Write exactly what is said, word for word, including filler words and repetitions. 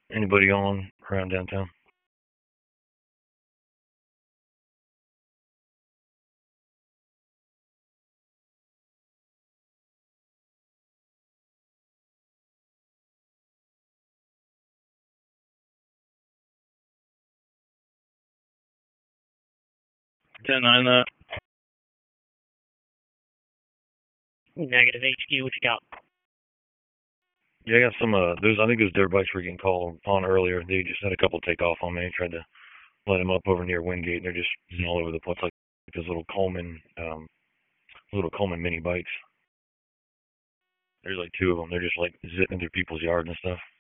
Anybody on around downtown? ten nine that. Negative H Q, what you got? Yeah, I got some. Uh, there's I think there's dirt bikes were getting called on earlier. They just had a couple take off on me. Tried to let them up over near Wingate, and they're just all over the place like those little Coleman, um, little Coleman mini bikes. There's like two of them. They're just like zipping through people's yard and stuff.